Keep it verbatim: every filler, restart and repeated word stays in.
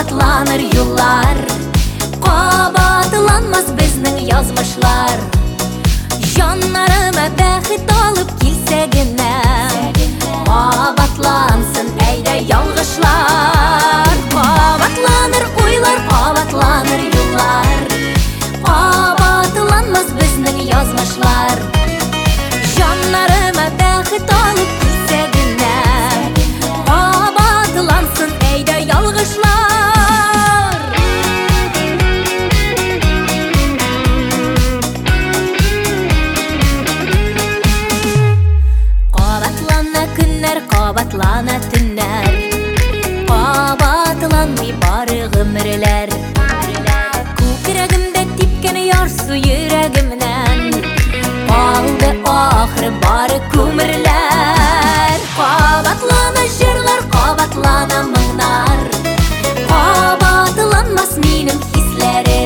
Кабатланыр юллар, кабатланмас безнең язмышлар. Җаннарыма бәхет алып килсә генә, кабатлансын әйдә ялгышлар. Кабатланыр уйлар, кабатланыр юллар, кабатланмас безнең язмышлар. Җаннарыма бәхет алып килсә генә, кабатлансын әйдә ялгышлар. Кабатлана көннәр, кабатлана төннәр, кабатланмый бары гомерләр. Күкрәгемдә типкән ярсу йөрәгемнән, калды ахры бары күмерләр. Кабатлана җырлар, кабатлана моңнар, кабатланмас минем хисләрем.